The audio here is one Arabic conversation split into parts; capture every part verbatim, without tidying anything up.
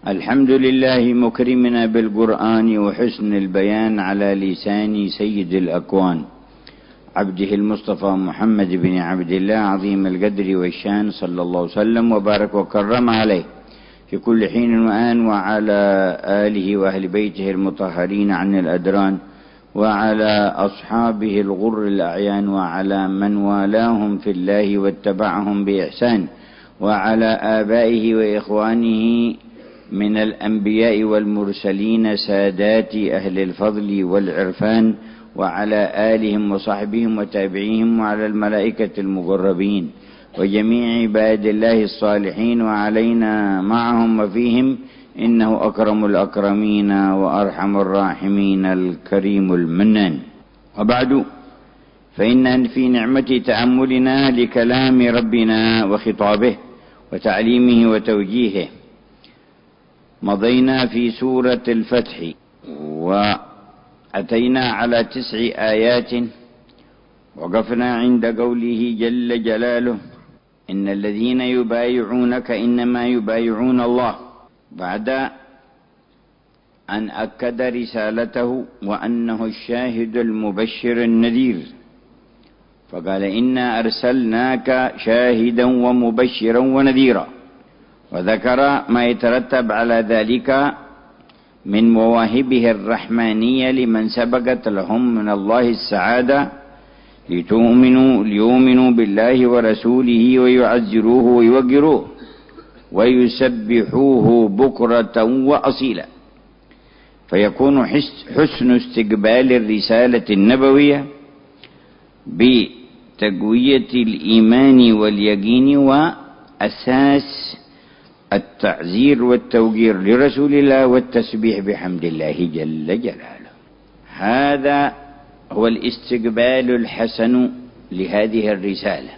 الحمد لله مكرمنا بالقرآن وحسن البيان على لسان سيد الأكوان عبده المصطفى محمد بن عبد الله عظيم القدر والشان، صلى الله وسلم وبارك وكرم عليه في كل حين وآن، وعلى آله وأهل بيته المطهرين عن الأدران، وعلى أصحابه الغر الأعيان، وعلى من والاهم في الله واتبعهم بإحسان، وعلى آبائه وإخوانه من الأنبياء والمرسلين سادات أهل الفضل والعرفان، وعلى آلهم وصحبهم وتابعيهم، وعلى الملائكة المقربين وجميع عباد الله الصالحين، وعلينا معهم وفيهم، إنه أكرم الأكرمين وأرحم الراحمين الكريم المنان. وبعد، فإن في نعمة تأملنا لكلام ربنا وخطابه وتعليمه وتوجيهه مضينا في سورة الفتح، وأتينا على تسع آيات، وقفنا عند قوله جل جلاله: إن الذين يبايعونك إنما يبايعون الله، بعد أن أكد رسالته وأنه الشاهد المبشر النذير، فقال: إنا أرسلناك شاهدا ومبشرا ونذيرا، وذكر ما يترتب على ذلك من مواهبه الرحمانية لمن سبقت لهم من الله السعادة، لتؤمنوا ليؤمنوا بالله ورسوله ويعزروه ويوقروه ويسبحوه بكرة وأصيلا، فيكون حسن استقبال الرسالة النبوية بتقوية الإيمان واليقين وأساس التعزير والتوقير لرسول الله والتسبيح بحمد الله جل جلاله. هذا هو الاستقبال الحسن لهذه الرسالة،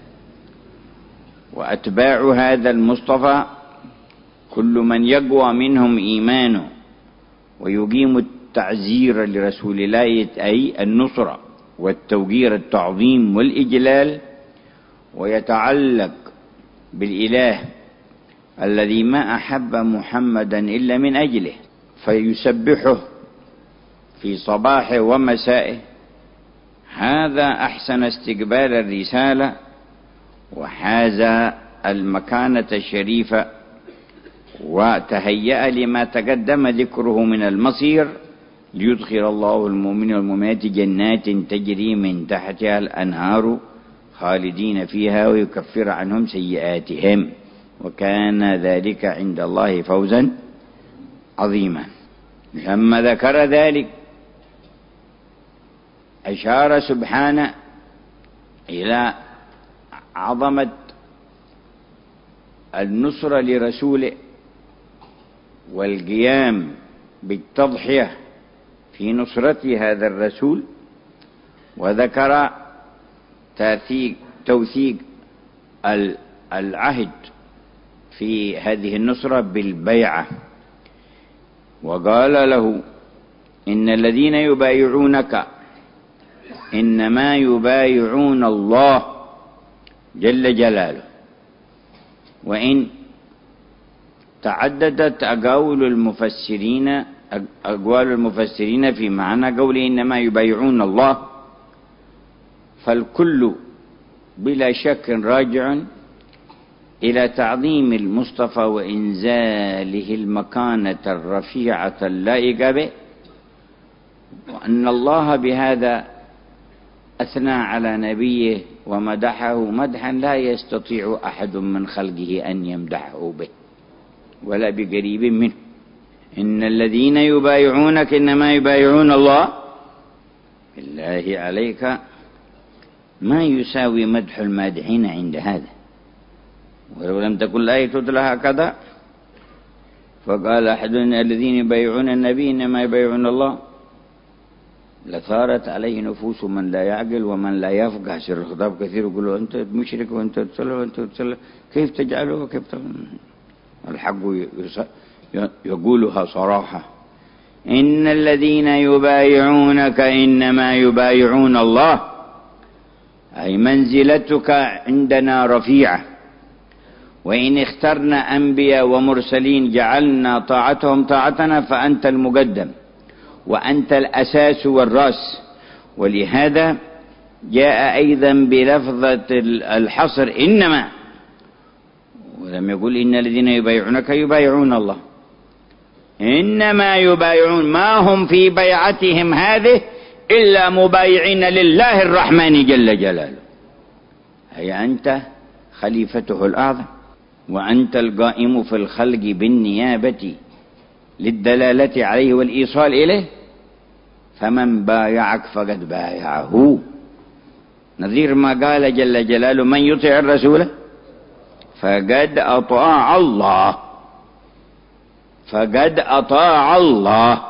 وأتباع هذا المصطفى كل من يقوى منهم إيمانه ويقيم التعزير لرسول الله، أي النصرة والتوقير، التعظيم والإجلال، ويتعلق بالإله الذي ما أحب محمدا إلا من أجله، فيسبحه في صباحه ومسائه. هذا أحسن استقبال الرسالة، وحاز المكانة الشريفة، وتهيأ لما تقدم ذكره من المصير، ليدخل الله المؤمنين والمؤمنات جنات تجري من تحتها الأنهار خالدين فيها ويكفر عنهم سيئاتهم، وكان ذلك عند الله فوزا عظيما. لما ذكر ذلك أشار سبحانه إلى عظمة النصرة لرسوله والقيام بالتضحية في نصرة هذا الرسول، وذكر توثيق العهد في هذه النصرة بالبيعة، وقال له: إن الذين يبايعونك إنما يبايعون الله جل جلاله. وإن تعددت أقوال المفسرين أقوال المفسرين في معنى قول إنما يبايعون الله، فالكل بلا شك راجع إلى تعظيم المصطفى وإنزاله المكانة الرفيعة اللائقة به، وأن الله بهذا أثنى على نبيه ومدحه مدحا لا يستطيع أحد من خلقه أن يمدحه به ولا بقريب منه. إن الذين يبايعونك إنما يبايعون الله، بالله عليك ما يساوي مدح المادحين عند هذا. ولو لم تكن الآية تتلى هكذا، فقال أحد الذين يبايعون النبي إنما يبايعون الله، لثارت عليه نفوس من لا يعقل ومن لا يفقه. سر الخطاب كثير يقولوا أنت مشرك وأنت تصلي وأنت تصلي، كيف تجعله وكيف تفعل؟ الحق يقولها صراحة: إن الذين يبايعونك إنما يبايعون الله، أي منزلتك عندنا رفيعة، وإن اخترنا أنبياء ومرسلين جعلنا طاعتهم طاعتنا، فأنت المقدم وأنت الأساس والرأس. ولهذا جاء أيضا بلفظة الحصر إنما، ولم يقول إن الذين يبايعونك يبايعون الله، إنما يبايعون، ما هم في بيعتهم هذه إلا مبايعين لله الرحمن جل جلاله. هي أنت خليفته الأعظم، وأنت القائم في الخلق بالنيابة للدلالة عليه والإيصال إليه، فمن بايعك فقد بايعه، نظير ما قال جل جلاله من يطع الرسول فقد أطاع الله، فقد أطاع الله.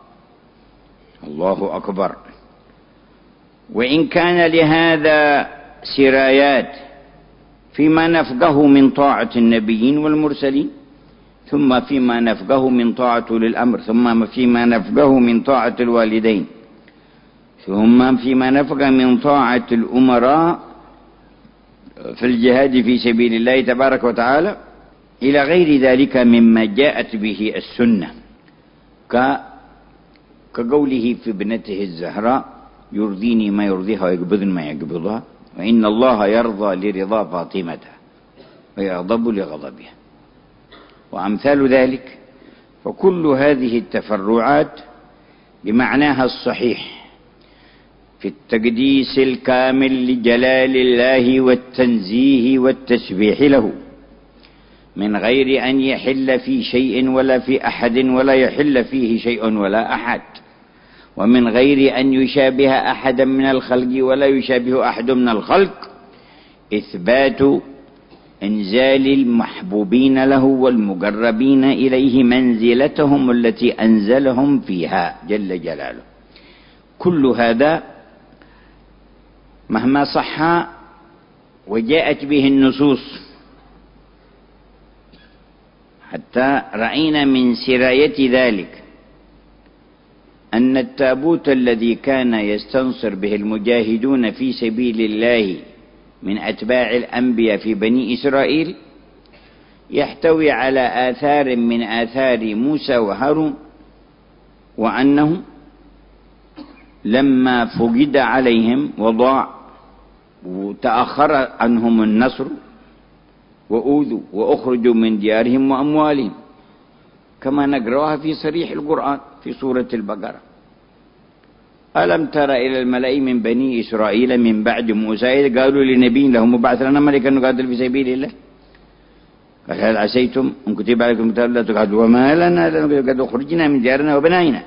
الله أكبر. وإن كان لهذا سرايات فيما نفقه من طاعة النبيين والمرسلين، ثم فيما نفقه من طاعة أولي الأمر، ثم فيما نفقه من طاعة الوالدين، ثم فيما نفقه من طاعة الأمراء في الجهاد في سبيل الله تبارك وتعالى، إلى غير ذلك مما جاءت به السنة، كقوله في ابنته الزهراء يرضيني ما يرضيها ويقبضني ما يقبضها، وإن الله يرضى لرضا فاطمة ويغضب لغضبها، وأمثال ذلك. فكل هذه التفرعات بمعناها الصحيح في التقديس الكامل لجلال الله والتنزيه والتسبيح له، من غير أن يحل في شيء ولا في أحد ولا يحل فيه شيء ولا أحد، ومن غير أن يشابه أحدا من الخلق ولا يشابه أحد من الخلق، إثبات إنزال المحبوبين له والمقربين إليه منزلتهم التي أنزلهم فيها جل جلاله. كل هذا مهما صح وجاءت به النصوص، حتى رأينا من سراية ذلك أن التابوت الذي كان يستنصر به المجاهدون في سبيل الله من أتباع الأنبياء في بني إسرائيل يحتوي على آثار من آثار موسى وهارون، وأنه لما فقد عليهم وضاع وتأخر عنهم النصر وأوذوا وأخرجوا من ديارهم وأموالهم، كما نقرأها في صريح القرآن في سورة البقرة: ألم تر إلى الملأ من بني إسرائيل من بعد موسى قالوا لنبي لهم ابعث لنا ملكا نقاتل في سبيل الله، قال هل عسيتم إن كتب عليكم القتال لا تقاتلوا وما لنا قد أخرجنا من ديارنا وبنائنا.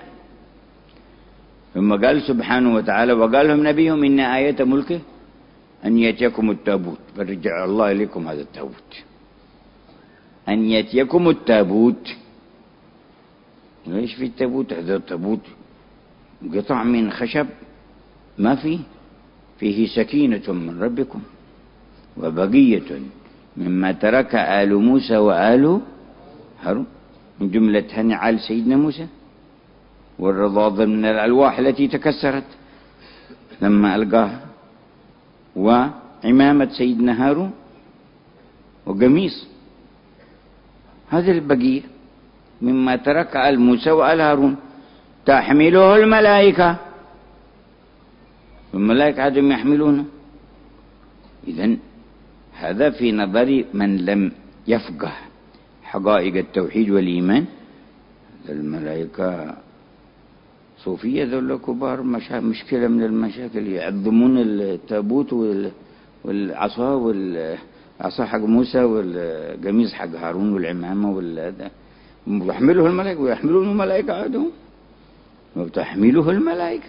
ثم قال سبحانه وتعالى: وقال لهم نبيهم إن آية ملكه أن يأتيكم التابوت، فرجع الله إليكم هذا التابوت، أن يأتيكم التابوت. ليش في التابوت؟ هذا التابوت قطع من خشب ما فيه فيه سكينة من ربكم وبقية مما ترك آل موسى وآل هارون، من جملة نعال سيدنا موسى والرضاض من الألواح التي تكسرت لما ألقاها، وعمامة سيدنا هارون وقميص. هذه البقية مما ترك آل موسى وآل هارون تحمله الملائكة، والملائكة عادهم يحملونه. إذن هذا في نظر من لم يفقه حقائق التوحيد والإيمان. الملائكة صوفية ذولا كبار، مشكلة من المشاكل، يعظمون التابوت والعصا والعصا حق موسى والقميص حق هارون والعمامة والهذا، ويحمله الملائكة ويحملونه الملائكة عادهم وتحمله الملائكة.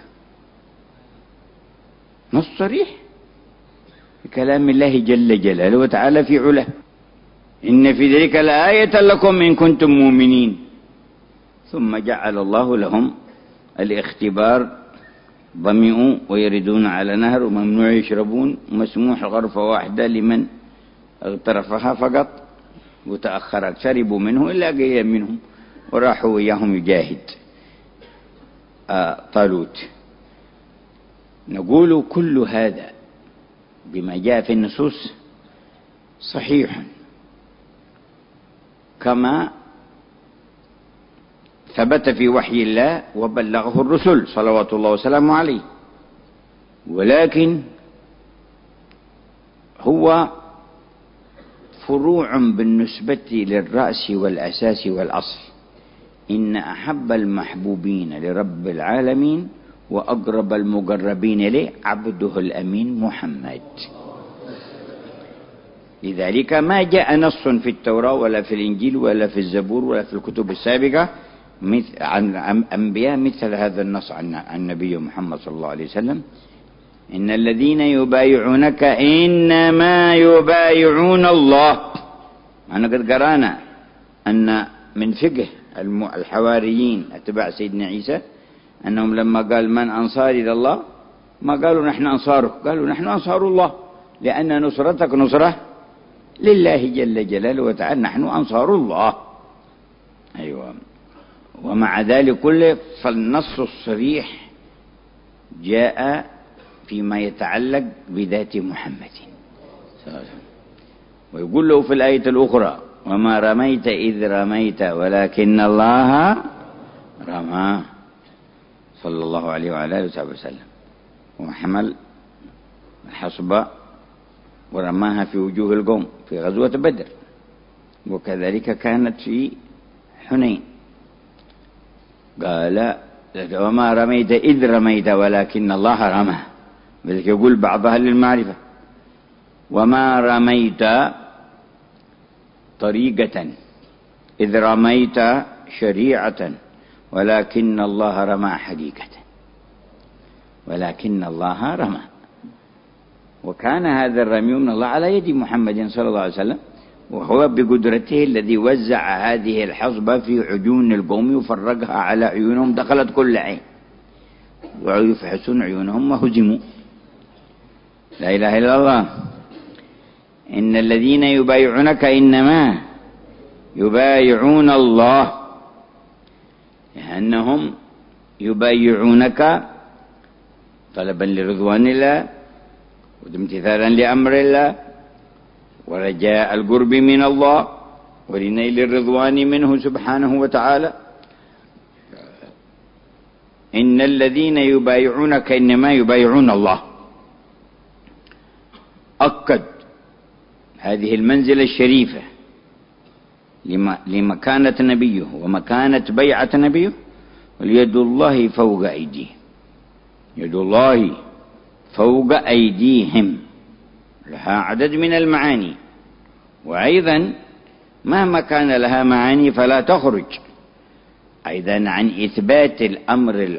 نص صريح بكلام الله جل جلاله وتعالى في علاه: إن في ذلك لآية لكم إن كنتم مؤمنين. ثم جعل الله لهم الاختبار: ظمئوا ويردون على نهر وممنوع يشربون ومسموح غرفة واحدة لمن اغترفها فقط، وتأخرت شربوا منه إلا قليلا منهم وراحوا وياهم يجاهد آه طالوت. نقول كل هذا بما جاء في النصوص صحيح كما ثبت في وحي الله وبلغه الرسل صلوات الله وسلامه عليه، ولكن هو فروع بالنسبة للرأس والأساس والأصل. إن أحب المحبوبين لرب العالمين وأقرب المقربين إليه عبده الأمين محمد. لذلك ما جاء نص في التوراة ولا في الإنجيل ولا في الزبور ولا في الكتب السابقة عن أنبياء مثل هذا النص عن النبي محمد صلى الله عليه وسلم: إن الذين يبايعونك إنما يبايعون الله. أنا قد قرانا أن من فقه الحواريين أتباع سيدنا عيسى أنهم لما قال من أنصار إلى الله ما قالوا نحن أنصاره، قالوا نحن أنصار الله، لأن نصرتك نصرة لله جل جلاله وتعالى، نحن أنصار الله. أيوة. ومع ذلك كله فالنص الصريح جاء فيما يتعلق بذات محمد، ويقول له في الآية الأخرى: وما رميت إذ رميت ولكن الله رمى، صلى الله عليه وعلى آله وصحبه وسلم. وحمل الحصبة ورماها في وجوه القوم في غزوة بدر، وكذلك كانت في حنين. قال: وما رميت إذ رميت ولكن الله رمى، بذلك يقول بعضها للمعرفة: وما رميت طريقة إذ رميت شريعة ولكن الله رمى حقيقة، ولكن الله رمى. وكان هذا الرمي من الله على يد محمد صلى الله عليه وسلم، وهو بقدرته الذي وزع هذه الحصبة في عيون القوم وفرقها على عيونهم، دخلت كل عين ويفحصون عيونهم وهزموا. لا إله إلا الله. إن الذين يبايعونك إنما يبايعون الله، لأنهم يبايعونك طلبا لرضوان الله وامتثالا لأمر الله ورجاء القرب من الله ولنيل الرضوان منه سبحانه وتعالى. إن الذين يبايعونك إنما يبايعون الله. أكد هذه المنزلة الشريفة لمكانة نبيه ومكانة بيعة نبيه: واليد الله فوق أيديهم، يد الله فوق أيديهم لها عدد من المعاني، وأيضا مهما كان لها معاني فلا تخرج أيضا عن إثبات الأمر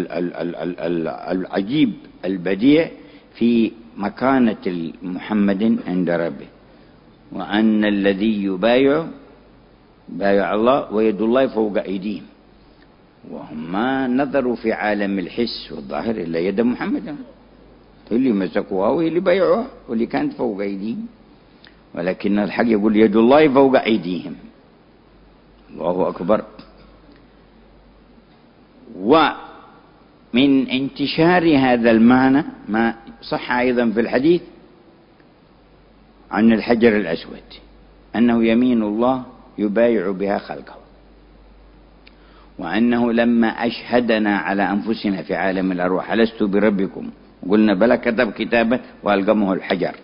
العجيب البديع في مكانة محمد عند ربه، وأن الذي يبايع بايع الله ويد الله فوق أيديهم. وهم ما نظروا في عالم الحس والظاهر إلا يد محمد، اللي مسكوها واللي بايعوها واللي كانت فوق أيديهم، ولكن الحق يقول يد الله فوق أيديهم. الله أكبر. ومن انتشار هذا المعنى ما صح أيضا في الحديث عن الحجر الأسود أنه يمين الله يبايع بها خلقه، وأنه لما أشهدنا على أنفسنا في عالم الأرواح: ألست بربكم؟ قلنا بلى، كتب كتابا وألقمه الحجر.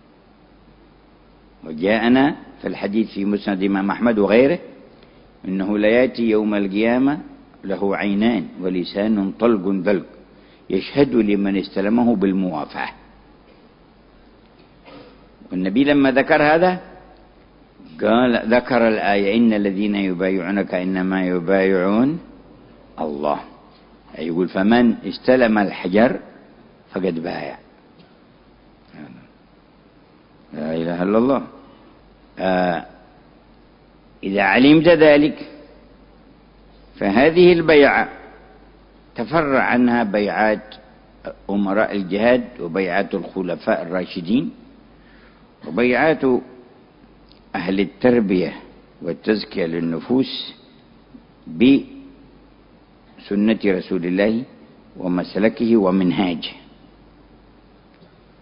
وجاءنا في الحديث في مسند الإمام أحمد وغيره إنه ليأتي يوم القيامة له عينان ولسان طلق ذلق يشهد لمن استلمه بالموافاة. والنبي لما ذكر هذا قال ذكر الآية: إن الذين يبايعونك إنما يبايعون الله. يقول فمن استلم الحجر فقد بايع. لا إله إلا الله. آه إذا علمت ذلك فهذه البيعة تفرع عنها بيعات أمراء الجهاد وبيعات الخلفاء الراشدين وبيعات أهل التربية والتزكية للنفوس بسنة رسول الله ومسلكه ومنهاجه،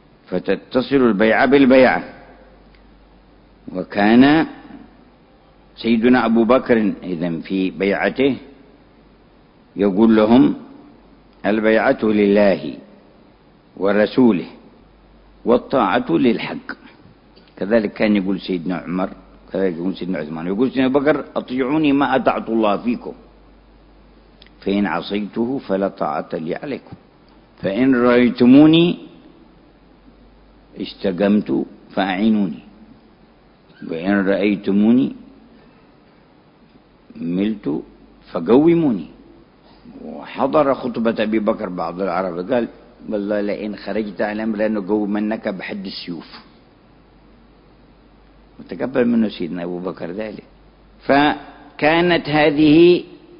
فتتصل البيعة بالبيعة. وكان سيدنا أبو بكر إذن في بيعته يقول لهم البيعة لله ورسوله والطاعة للحق. كذلك كان يقول سيدنا عمر، كذلك يقول سيدنا عثمان، يقول سيدنا أبو بكر أطيعوني ما أطعت الله فيكم، فإن عصيته فلا طاعة لي عليكم، فإن رأيتموني استقمت فأعينوني، وإن رأيتموني ملت فقوموني. وحضر خطبة أبي بكر بعض العرب قال والله لئن خرجت على الأمر لنقومنك بحد السيوف، وتقبل منه سيدنا أبو بكر ذلك. فكانت هذه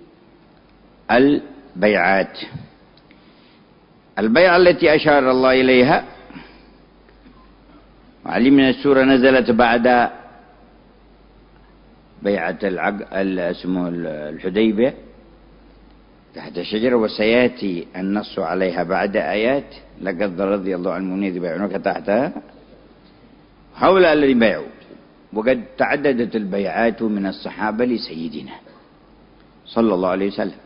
البيعات. البيعة التي أشار الله إليها وعلمنا السورة نزلت بعد بيعة اسمه الحديبية تحت الشجرة، وسيأتي النص عليها بعد آيات لقد رضي الله عن المؤمنين يبايعونك تحتها. هؤلاء الذين بايعوا، وقد تعددت البيعات من الصحابة لسيدنا صلى الله عليه وسلم،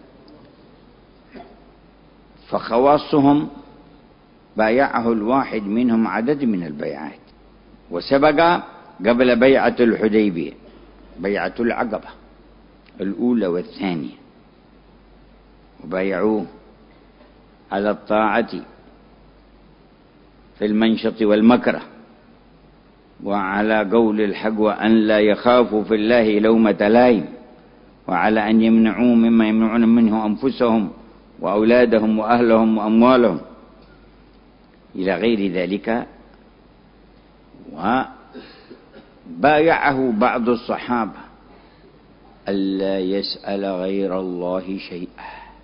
فخواصهم بايعه الواحد منهم عدد من البيعات. وسبق قبل بيعة الحديبية بيعة العقبة الأولى والثانية، وبايعوه على الطاعة في المنشط والمكره، وعلى قول الحق وأن لا يخافوا في الله لومة لائم، وعلى أن يمنعوا مما يمنعون منه أنفسهم وأولادهم وأهلهم وأموالهم إلى غير ذلك. وبايعه بعض الصحابة ألا يسأل غير الله شيئا.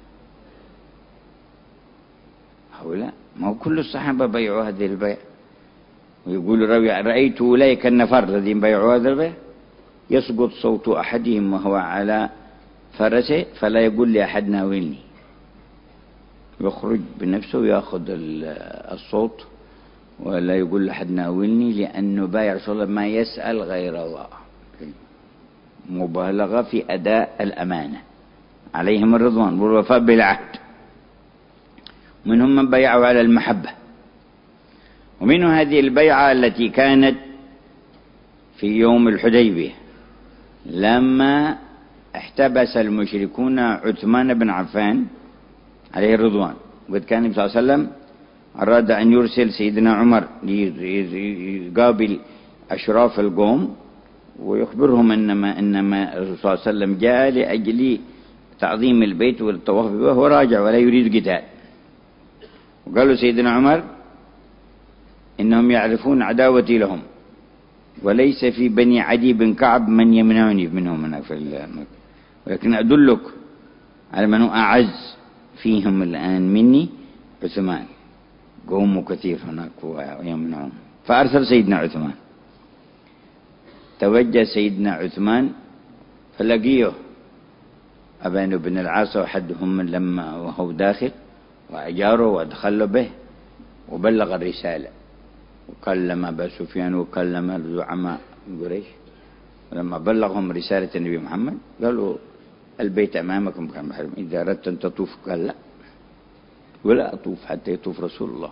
هؤلاء ما هو كل الصحابة بيعوا هذه البيع. ويقول رأيت أولئك النفر الذين بيعوا هذا البيع يسقط صوت أحدهم وهو على فرسه فلا يقول لأحد ناولني، يخرج بنفسه ويأخذ الصوت ولا يقول لأحد ناولني، لأنه بايع رسول الله ما يسأل غير الله. مبالغة في أداء الأمانة، عليهم الرضوان والوفاء بالعهد. منهم من بيعوا على المحبة، ومنه هذه البيعة التي كانت في يوم الحديبية لما احتبس المشركون عثمان بن عفان عليه الرضوان. وقد كان النبي صلى الله عليه وسلم أراد أن يرسل سيدنا عمر يقابل أشراف القوم ويخبرهم إنما إنما الرسول صلى الله عليه وسلم جاء لأجل تعظيم البيت والطواف به وهو راجع ولا يريد قتال. وقالوا سيدنا عمر إنهم يعرفون عداوتي لهم، وليس في بني عدي بن كعب من يمنعني منهم هناك في المكة، ولكن أدلك على من هو أعز فيهم الآن مني عثمان، قوم كثير هناك ويمنعون. فأرسل سيدنا عثمان. توجه سيدنا عثمان فلقيه أبان بن العاص وحدهم لما وهو داخل، وأجاره وأدخل به وبلغ الرسالة، وكلم أبا سفيان وكلم الزعماء قريش. ولما بلغهم رسالة النبي محمد قالوا البيت أمامكم كان محرم، إذا أردت أن تطوف قال لا، ولا أطوف حتى يطوف رسول الله.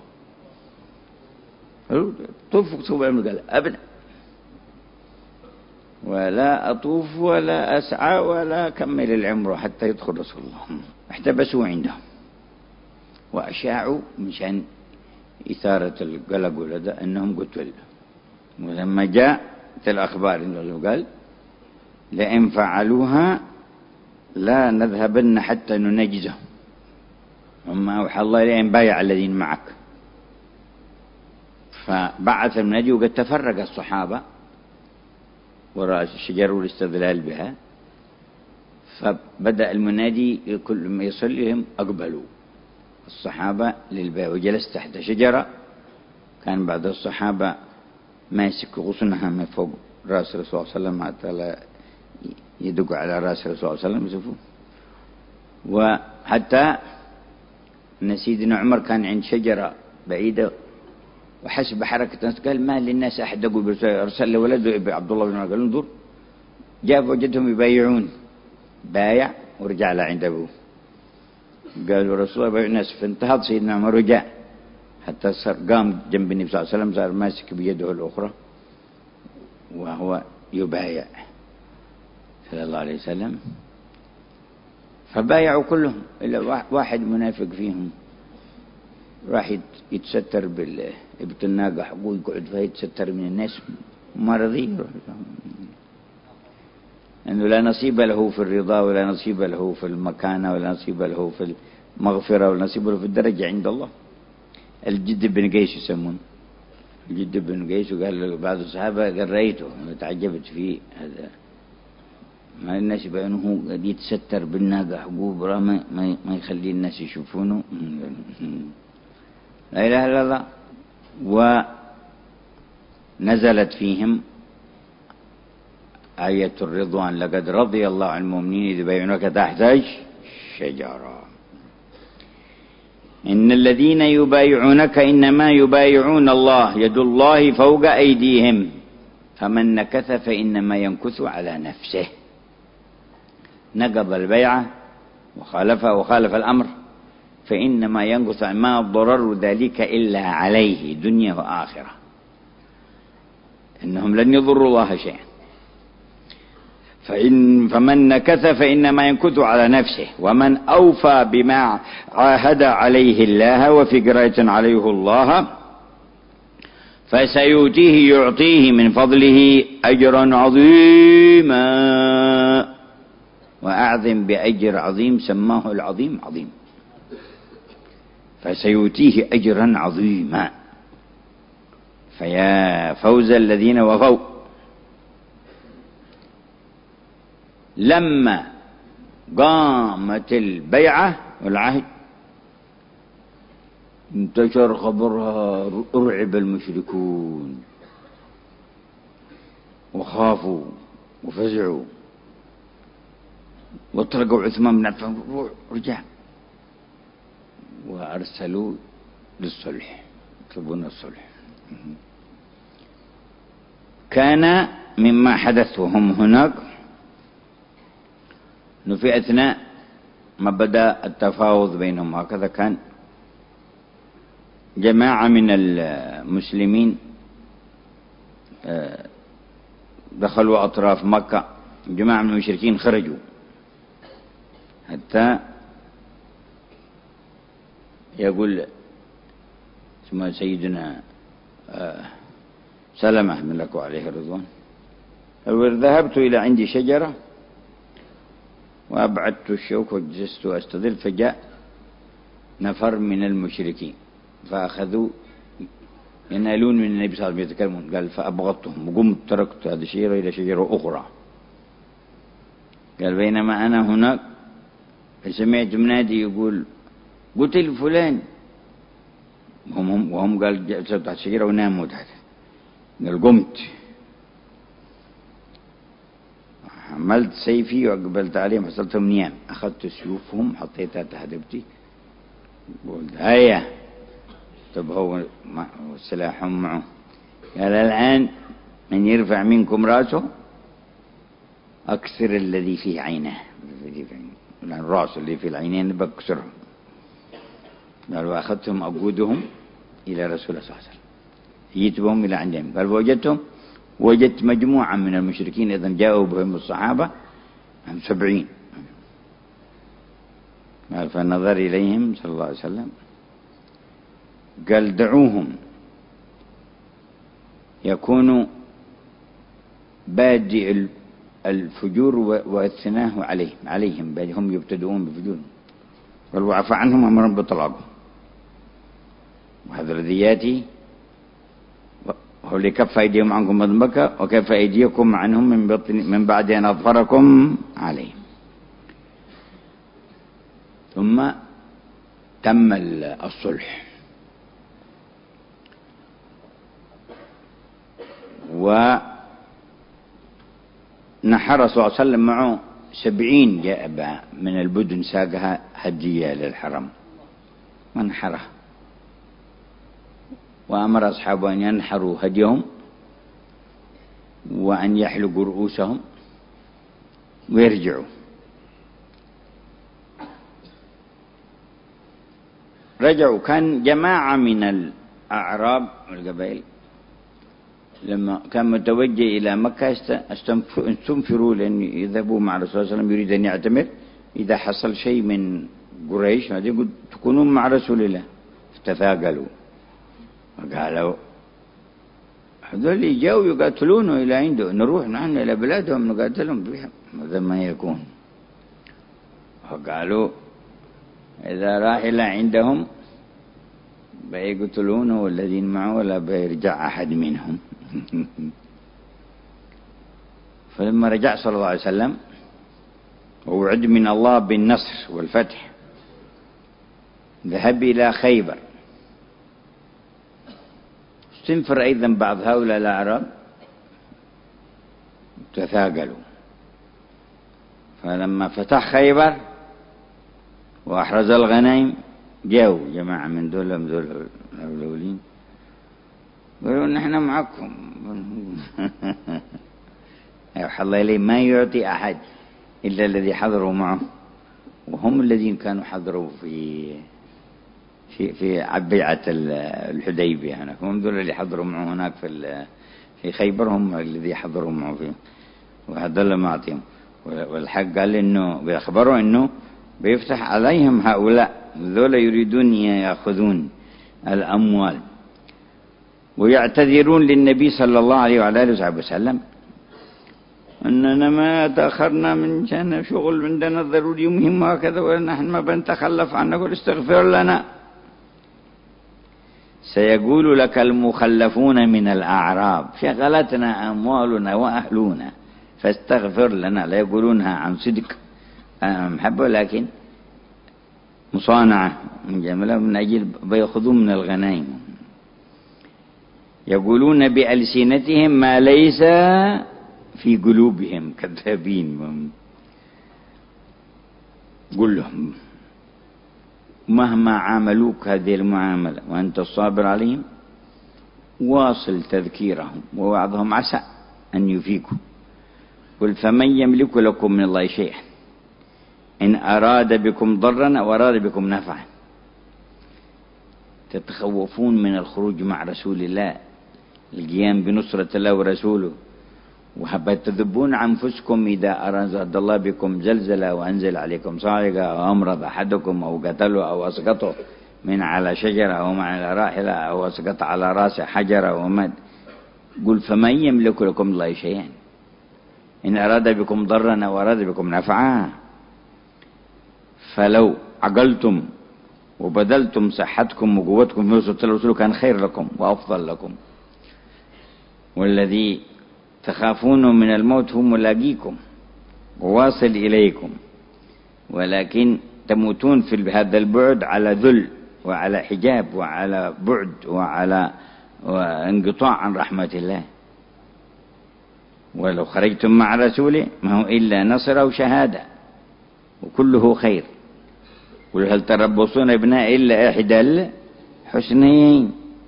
قالوا طوف طوف قال أبدا، ولا أطوف ولا أسعى ولا كمل العمر حتى يدخل رسول الله. احتبسوا عندهم وأشاعوا مشان إثارة القلق ولدى أنهم قتلوا. ولما جاءت الأخبار إنه قال لئن فعلوها لا نذهبن حتى ننجزهم، وما أوحى الله إليهم بايع الذين معك. فبعث المنادي وقد تفرق الصحابة وراء الشجر والاستدلال بها، فبدأ المنادي كل ما يصلهم أقبلوا الصحابة للبيع. وجلس تحت شجرة، كان بعض الصحابة ماسك غصنها من فوق رأس الرسول صلى الله عليه وسلم حتى لا يدق على رأس الرسول صلى الله عليه وسلم يشوفوه. وحتى أن سيدنا عمر كان عند شجرة بعيدة وحسب حركة الناس قال ما للناس أحد يقول أرسل له ولده عبد الله بن عمر قال انظر، جاء وجدهم يبايعون، بايع ورجع لعند أبوه. قالوا رسول الله بايع الناس، فانتهض سيدنا عمر ورجع حتى صار قام جنب النبي صلى الله عليه وسلم، صار ماسك بيده الأخرى وهو يبايع صلى الله عليه وسلم. فبايعوا كلهم إلا واحد منافق فيهم راح يتستر بالإبط الناقة حقوق، يقعد فيها يتستر من الناس، ما رضي أنه لا نصيب له في الرضا ولا نصيب له في المكانة ولا نصيب له في المغفرة ولا نصيب له في الدرجة عند الله. الجد بن قيس يسمون، الجد بن قيس. وقال بعض الصحابة قال رأيته تعجبت فيه هذا، ما الناس بأنه قد يتستر بالناقة حقوق ما, ما يخلي الناس يشوفونه. لا إله إلا الله. ونزلت فيهم آية الرضوان: لقد رضي الله عن المؤمنين إذ يبايعونك تحت الشجرة. إن الذين يبايعونك إنما يبايعون الله يد الله فوق أيديهم فمن نكث فإنما ينكث على نفسه. نقض البيعة وخالف وخالف الأمر فإنما ينكث، ما ضرر ذلك إلا عليه دنيا وآخرة، إنهم لن يضروا الله شيئا. فإن فمن نكث فإنما ينكث على نفسه، ومن أوفى بما عاهد عليه الله وفي قراءة عليه الله فسيؤتيه يعطيه من فضله أجرا عظيما. وأعظم بأجر عظيم سماه العظيم عظيم، فسيؤتيه أجرا عظيما. فيا فوز الذين وفوا. لما قامت البيعة والعهد انتشر خبرها، أرعب المشركون وخافوا وفزعوا وطرقوا عثمان بن عفان، رجع وأرسلوا للصلح، يطلبون الصلح. كان مما حدث وهم هناك أنه في أثناء ما بدأ التفاوض بينهم هكذا، كان جماعة من المسلمين دخلوا أطراف مكة، جماعة من المشركين خرجوا حتى يقول اسمه سيدنا سلمة من لكم عليه الرضوان: ذهبت إلى عندي شجرة وأبعدت الشوك وجلست أستظل، فجاء نفر من المشركين فأخذوا ينالون من النبي صلى الله عليه وسلم يتكلمون. قال فأبغضتهم وقمت تركت هذه الشجرة إلى شجرة أخرى. قال بينما أنا هناك سمعت منادي يقول قتل فلان، وهم, وهم قال جلست تحت الشجرة وناموا تحت. قال قمت حملت سيفي وقبلت عليهم حصلتهم نيام، أخذت سيوفهم حطيتها تحت رقبتي قلت هيا. طب هو سلاحهم معه. قال الآن من يرفع منكم رأسه أكسر الذي في عينه، الرأس اللي في العينين بكسرهم. قال وأخذتهم أقودهم إلى رسول الله صلى الله عليه وسلم، جيت بهم إلى عندهم. قال وجدتهم وجدت مجموعة من المشركين إذا جاءوا بهم الصحابة عن سبعين. قال فنظر إليهم صلى الله عليه وسلم قال دعوهم يكونوا بادئ الفجور والثناه عليهم عليهم هم يبتدؤون بفجور. قال وعفى عنهم أمرا بطلاقهم، وهذا الذي يأتي هو لكف أيديهم عنكم من مكة وكف أيديكم عنهم من, بطن من بعد أن أظفركم عليهم. ثم تم الصلح، ونحر صلى الله عليه وسلم معه سبعين جائبة من البدن ساقها هدية للحرم ونحرها، وأمر أصحابه أن ينحروا هديهم وأن يحلقوا رؤوسهم ويرجعوا. رجعوا، كان جماعة من الأعراب والقبائل لما كان متوجه إلى مكة استنفروا لأن يذهبوا مع الرسول صلى الله عليه وسلم، يريد أن يعتمر. إذا حصل شيء من قريش يقول تكونون مع رسول الله، فتثاقلوا وقالوا هذول جاءوا يقاتلونه إلى عنده، نروح نحن إلى بلادهم نقاتلهم بهم، هذا ما يكون. وقالوا إذا راح إلى عندهم بيقتلونه والذين معه ولا بيرجع أحد منهم. فلما رجع صلى الله عليه وسلم ووعد من الله بالنصر والفتح، ذهب إلى خيبر. استنفر أيضا بعض هؤلاء الأعراب تثاقلوا. فلما فتح خيبر وأحرز الغنائم جاءوا جماعة من دولهم دول الأولين قالوا نحن معكم. الله إليه ما يعطي أحد إلا الذي حضروا معه، وهم الذين كانوا حضروا في في في بيعة الحديبية هناك، هم دول اللي حضروا معه هناك في في خيبر، هم الذي حضروا معه فيه، وهذا اللي ما أعطيهم. والحق قال إنه بيخبروا إنه بيفتح عليهم هؤلاء ذولا يريدون يأخذون الأموال، ويعتذرون للنبي صلى الله عليه وعلى آله وصحبه وسلم أننا ما تأخرنا من شأن شغل عندنا ضروري مهم وكذا، ونحن ما بنتخلف عنه، قل استغفر لنا. سيقول لك المخلفون من الأعراب شغلتنا أموالنا وأهلنا فاستغفر لنا. لا يقولونها عن صدق محبة، لكن مصانعة من جملة من أجل بيأخذون من الغنائم. يقولون بألسنتهم ما ليس في قلوبهم كذابين. قل لهم مهما عاملوك هذه المعاملة وأنت الصابر عليهم، واصل تذكيرهم ووعظهم عسى أن يفيكوا. قل فمن يملك لكم من الله شيئا إن أراد بكم ضرا أو أراد بكم نفعا. تتخوفون من الخروج مع رسول الله، القيام بنصرة الله ورسوله، وتذبون أنفسكم إذا أراد الله بكم زلزلة وأنزل عليكم صاعقة أو أمرض أحدكم أو قتله أو أسقطه من على شجرة أو من على راحلة أو أسقط على رأسه حجرة ومد. قل فمن يملك لكم الله شيئا إن أراد بكم ضرا أو أراد بكم نفعا. فلو عقلتم وبذلتم صحتكم وقوتكم في نصرة الرسول كان خير لكم وأفضل لكم. والذي تخافون من الموت هو ملاقيكم وواصل إليكم، ولكن تموتون في هذا البعد على ذل وعلى حجاب وعلى بعد وعلى انقطاع عن رحمة الله. ولو خرجتم مع رسوله ما هو إلا نصر وشهادة وكله خير. قل هل تربصون ابناء إلا إحدى الحسنيين.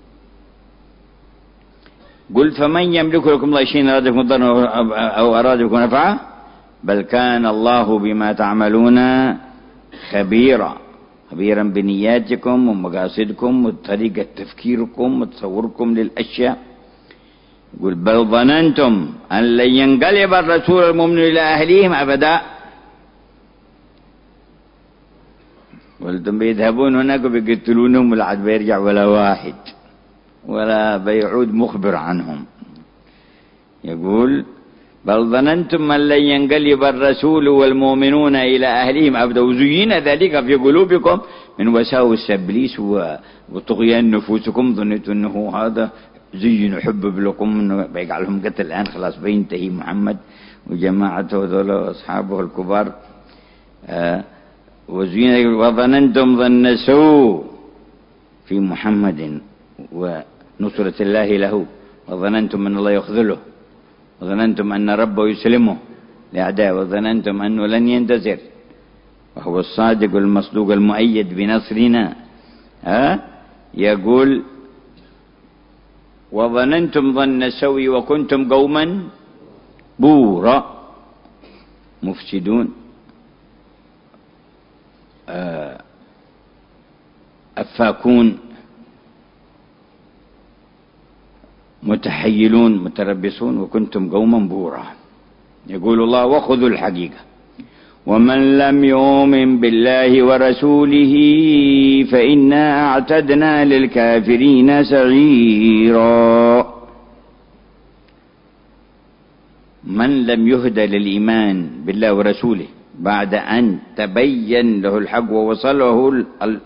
قل فمن يملك لكم الله شيئا أراد بكم ضرا أو أراد بكم نفعا بل كان الله بما تعملون خبيرا، خبيرا بنياتكم ومقاصدكم وطريقة تفكيركم وتصوركم للأشياء. قل بل ظننتم أن لن ينقلب الرسول المؤمن إلى أهليهم أبدا. قلتم بيذهبون هناك وبيقتلونهم ولا عاد بيرجع ولا واحد ولا بيعود مخبر عنهم. يقول بل ظننتم أن لن ينقلب الرسول والمؤمنون إلى أهلهم أبدا وزين ذلك في قلوبكم من وساوس إبليس وطغيان نفوسكم. ظننتم أنه هذا زين حبب لكم أنه بيجعلهم قتل الآن خلاص بينتهي محمد وجماعته ذول أصحابه الكبار. آه وزين وظننتم ظن سوء في محمد ونصرة الله له، وظننتم أن الله يخذله، وظننتم أن ربه يسلمه لأعداء، وظننتم أنه لن ينتصر وهو الصادق المصدوق المؤيد بنصرنا. ها يقول وظننتم ظن سوء وكنتم قوما بورا مفسدون أفاكون متحيلون متربصون وكنتم قوما بورا. يقول الله وخذوا الحقيقة ومن لم يؤمن بالله ورسوله فإنا أعتدنا للكافرين سعيرا. من لم يهدى للإيمان بالله ورسوله بعد أن تبين له الحق ووصله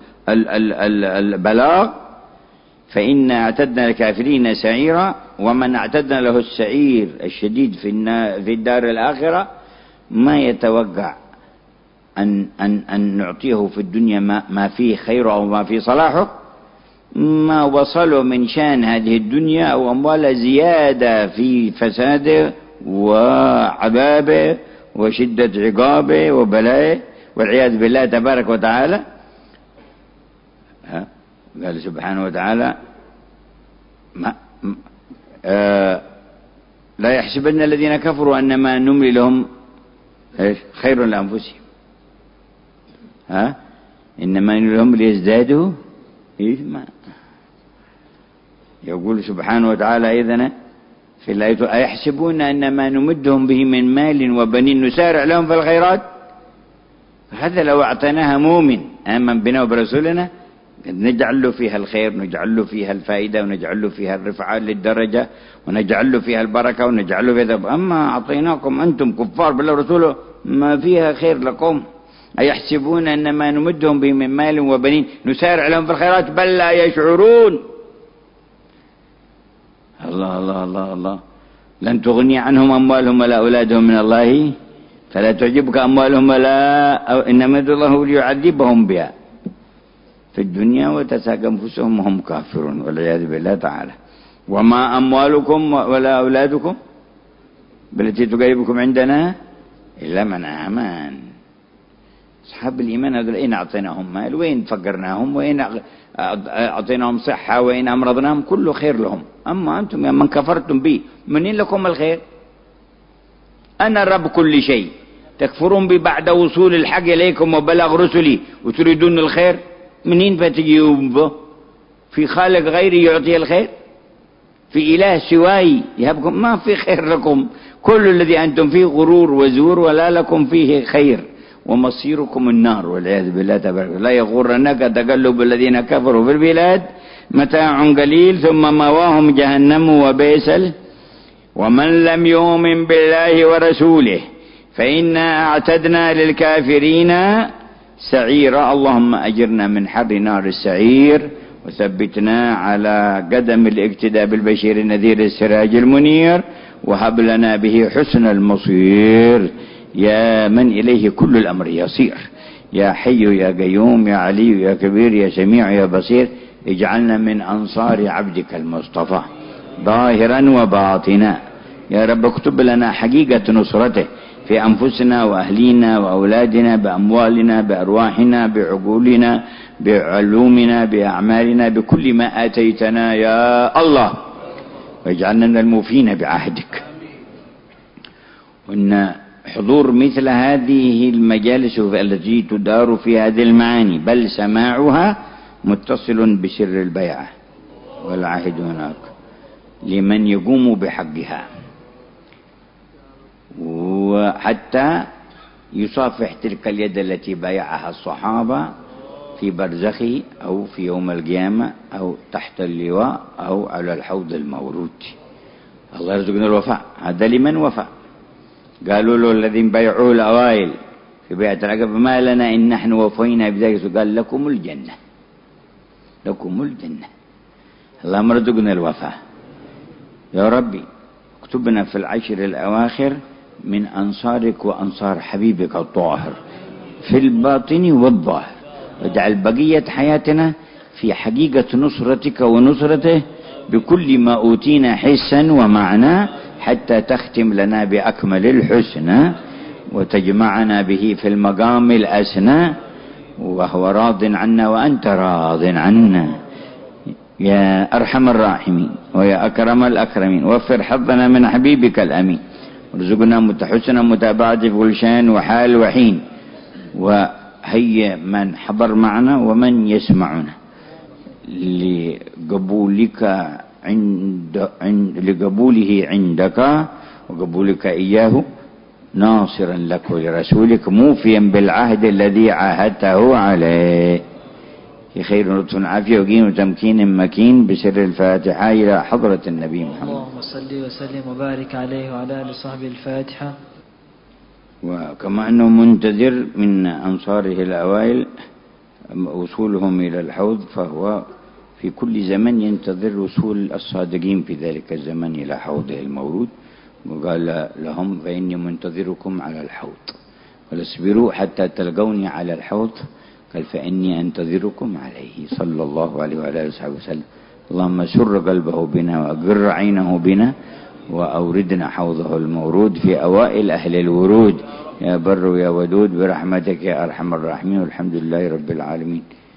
البلاغ فإنا اعتدنا للكافرين سعيرا. ومن اعتدنا له السعير الشديد في الدار الآخرة ما يتوقع أن, أن, أن نعطيه في الدنيا ما, ما فيه خير أو ما فيه صلاحه، ما وصله من شان هذه الدنيا أو أموال زيادة في فساده وعذابه وشدة عقابه وبلائه والعياذ بالله تبارك وتعالى. قال سبحانه وتعالى ما آه لا يحسبن الذين كفروا أنما نملي لهم خير لأنفسهم ها إنما نملي لهم ليزدادوا إثما. يقول سبحانه وتعالى إذن في الآية أيحسبون أنما نمدهم به من مال وبنين نسارع لهم في الخيرات. هذا لو أعطيناها مؤمن آمن بنا وبرسولنا نجعل له فيها الخير، نجعل له فيها الفائدة، ونجعل له فيها الرفعة للدرجة، ونجعل له فيها البركة، ونجعل له فيها. أما أعطيناكم أنتم كفار بالله ورسوله ما فيها خير لكم. أيحسبون أنما نمدهم به من مال وبنين نسارع لهم في الخيرات بل لا يشعرون. الله الله الله الله. لن تغني عنهم أموالهم ولا أولادهم من الله فلا تعجبك أموالهم ولا أو إنما يريد الله ليعذبهم بها في الدنيا وتساق أنفسهم وهم كافرون والعياذ بالله تعالى. وما أموالكم ولا أولادكم بالتي تقربكم عندنا إلا من آمن. أصحاب الإيمان هذول إن أعطيناهم مال وإن فقرناهم وإن أعطيناهم صحة وإن أمرضناهم كله خير لهم. أما أنتم من كفرتم بي منين لكم الخير؟ أنا رب كل شيء تكفرون بي بعد وصول الحق إليكم وبلغ رسلي وتريدون الخير منين فتجيون به؟ في خالق غيري يعطي الخير؟ في إله سواي يهبكم؟ ما في خير لكم. كل الذي أنتم فيه غرور وزور ولا لكم فيه خير ومصيركم النار والعياذ بالله تبارك. لا يغرنك تقلب الذين كفروا في البلاد متاع قليل ثم مواهم جهنم وبئس. ومن لم يؤمن بالله ورسوله فإنا أعتدنا للكافرين سعيرا. اللهم أجرنا من حر نار السعير وثبتنا على قدم الاقتداء بالبشير النذير السراج المنير وهب لنا به حسن المصير يا من إليه كل الأمر يصير. يا حي يا قيوم يا علي يا كبير يا سميع يا بصير اجعلنا من أنصار عبدك المصطفى ظاهرا وباطنا. يا رب اكتب لنا حقيقة نصرته في أنفسنا وأهلينا وأولادنا بأموالنا بأرواحنا بعقولنا بعلومنا بأعمالنا بكل ما آتيتنا يا الله واجعلنا من الموفين بعهدك. وإن حضور مثل هذه المجالس التي تدار في هذه المعاني بل سماعها متصل بسر البيعة والعهد هناك لمن يقوم بحقها وحتى يصافح تلك اليد التي بايعها الصحابة في برزخه أو في يوم القيامة أو تحت اللواء أو على الحوض المورود. الله يرزقنا الوفاء. هذا لمن وفى. قالوا له الذين بايعوه الأوائل في بيعة العقبة ما لنا إن نحن وفينا بذلك. قال لكم الجنة لكم الجنة. اللهم ارزقنا الوفاء يا ربي. اكتبنا في العشر الأواخر من أنصارك وأنصار حبيبك الطاهر في الباطن والظاهر. واجعل بقية حياتنا في حقيقة نصرتك ونصرته بكل ما أوتينا حسا ومعنى حتى تختم لنا بأكمل الحسنى وتجمعنا به في المقام الأسنى وهو راض عنا وأنت راض عنا يا أرحم الراحمين ويا أكرم الأكرمين. وفر حظنا من حبيبك الأمين ارزقنا حسن متابعة في كل شان وحال وحين، وهيا من حضر معنا ومن يسمعنا لقبولك عند, عند لقبوله عندك وقبولك إياه، ناصرا لك ولرسولك، موفيا بالعهد الذي عاهدته عليه، في خير لطف عافية وقين وتمكين مكين، بسر الفاتحة إلى حضرة النبي محمد. اللهم صل وسلم وبارك عليه وعلى آله وصحبه. الفاتحة. وكما أنه منتظر من أنصاره الأوائل وصولهم إلى الحوض، فهو في كل زمن ينتظر وصول الصادقين في ذلك الزمن إلى حوضه المورود، وقال لهم فإني منتظركم على الحوض، قال اصبروا حتى تلقوني على الحوض، قال فإني أنتظركم عليه، صلى الله عليه وعلى آله وصحبه وسلم. اللهم سر قلبه بنا وأقر عينه بنا، وأوردنا حوضه المورود في أوائل أهل الورود، يا بر يا ودود برحمتك يا أرحم الراحمين، والحمد لله رب العالمين.